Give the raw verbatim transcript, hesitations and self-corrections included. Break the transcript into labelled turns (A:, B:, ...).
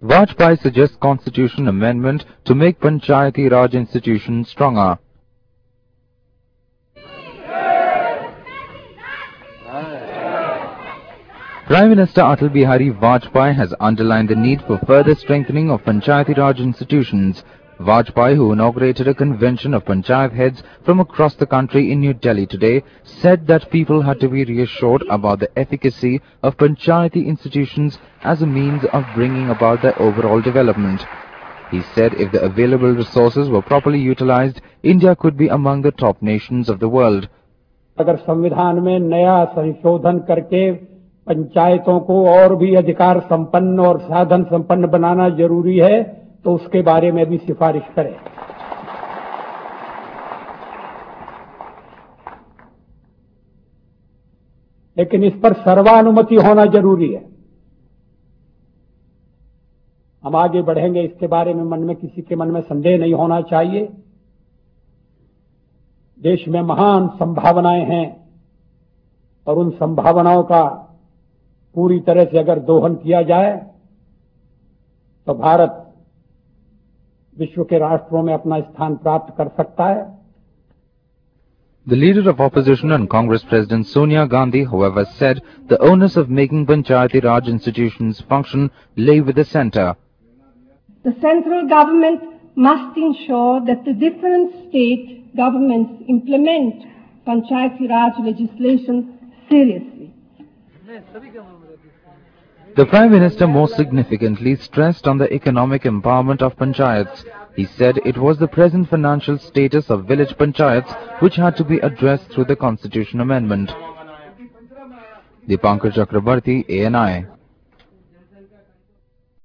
A: Vajpayee suggests constitution amendment to make Panchayati Raj institutions stronger. Prime Minister Atal Bihari Vajpayee has underlined the need for further strengthening of Panchayati Raj institutions. Vajpayee, who inaugurated a convention of Panchayat heads from across the country in New Delhi today, said that people had to be reassured about the efficacy of Panchayati institutions as a means of bringing about their overall development. He said if the available resources were properly utilized, India could be among the top nations of the world.
B: अगर संविधान में नया संशोधन करके पंचायतों को और भी अधिकार संपन्न और साधन संपन्न बनाना जरूरी है तो उसके बारे में भी सिफारिश करें। लेकिन इस पर सर्वानुमति होना जरूरी है। हम आगे बढ़ेंगे, इसके बारे में मन में किसी के मन में संदेह नहीं होना चाहिए। देश में महान संभावनाएं हैं और उन संभावनाओं का पूरी तरह से अगर दोहन किया जाए तो भारत विश्व के राष्ट्रों में अपना स्थान प्राप्त कर सकता है।
A: The leader of opposition and Congress President Sonia Gandhi, however, said the onus of making Panchayati Raj institutions function lay with the centre.
C: The central government must ensure that the different state governments implement Panchayati Raj legislation seriously.
A: The Prime Minister most significantly stressed on the economic empowerment of panchayats. He said it was the present financial status of village panchayats which had to be addressed through the constitution amendment. Dipankar Chakrabarti, A N I.